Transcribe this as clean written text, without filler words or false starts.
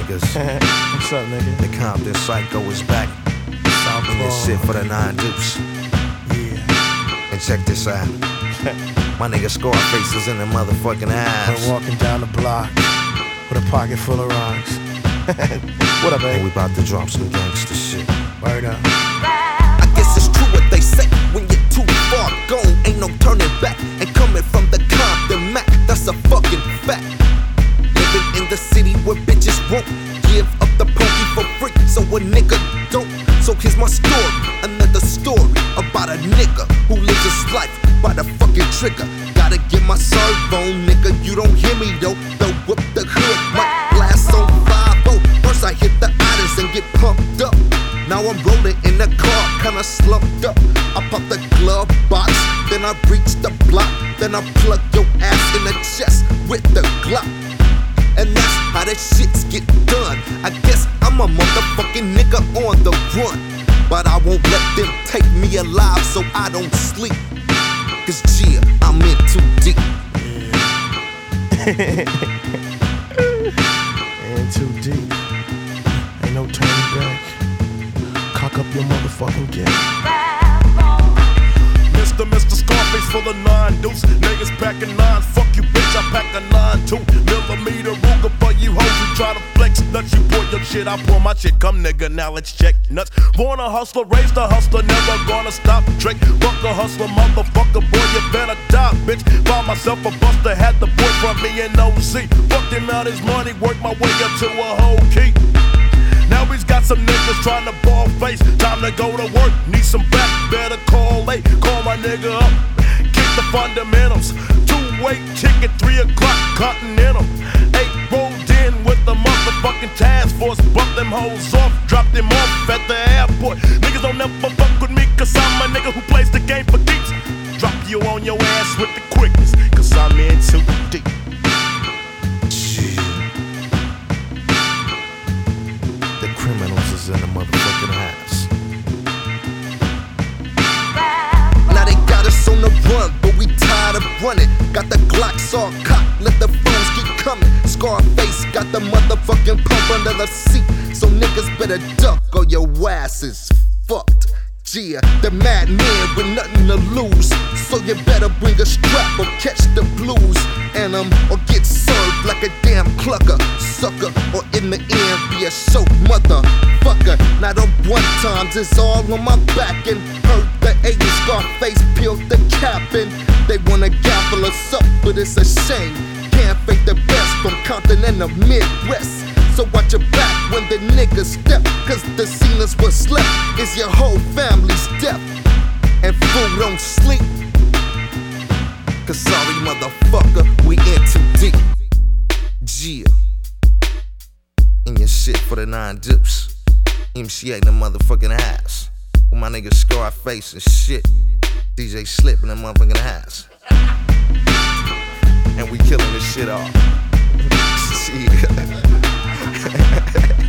niggas. What's up, nigga? The Compton Psycho is back. And this shit for the 9 Deuce. Yeah. And check this out. My nigga Scarface is in the motherfucking house. I'm walking down the block with a pocket full of rocks. What up, And baby? we about to drop some gangster shit. Word up. I guess it's true what they say. When you're too far gone, ain't no turning back. And coming from the Compton Mac, that's a fucking fact. Living in the city where bitches won't give up the pokey for free, so a nigga don't. So here's my story, another story about a nigga who lives his life by the fucking trigger. Gotta get my serve on, nigga, you don't hear me though. The whip the hood, might blast on 5-0. First I hit the otters and get pumped up. Now I'm rolling in the car, kinda slumped up. I pop the glove box, then I reach the block. Then I plug your ass in the chest with the Glock. And that's how the shits get done. I guess I'm a motherfucking nigga on the run. But I won't let them take me alive so I don't sleep. Cause yeah, I'm in too deep. In too deep. Ain't no turning back. Cock up your motherfucking gap. Mr. Scarface for the 9 Deuce. Niggas packing 9, fuck you bitch, I pack a 9.2mm Ruger for you hoes who try to flex nuts. You pour your shit, I pour my shit. Come nigga, now let's check nuts. Born a hustler, raised a hustler, never gonna stop. Drake, fuck a hustler, motherfucker, boy, you better die, bitch. Found myself a buster, had the boy from me in OC. Fucked him out his money, worked my way up to a whole key. Now he's got some niggas trying to ball face. Time to go to work, need some back, better call late. Call my nigga up, kick the fundamentals. 2-way ticket, 3 o'clock, Continental. 8 rolled in with the motherfucking task force. Bumped them hoes off, dropped them off at the airport. Niggas don't never fuck with me, cause I'm a nigga who plays the game for keeps. Drop you on your ass with the quickness, cause I'm in too deep. Criminals is in the motherfucking house. Now they got us on the run, but we tired of running. Got the Glocks all cocked, let the phones keep coming. Scarface got the motherfucking pump under the seat, so niggas better duck or your ass is fucked. Yeah, the madman with nothing to lose, so you better bring a strap or catch the blues. And or get served like a damn clucker, sucker, or in the end be a show motherfucker. Now the one times is all on my back, and heard the 80s Scarface peeled the cap, and they wanna gaffle us up, but it's a shame. Can't fake the best from Compton and the Midwest. So watch your back when the niggas step, cause the scene is what's left is your whole family's death. And fool don't sleep, cause sorry motherfucker, we in too deep. Yeah. And your shit for the 9 Deuce. MC in the motherfucking house. With my nigga Scarface and shit. DJ Slip in the motherfucking house. And we killing this shit off. Yeah.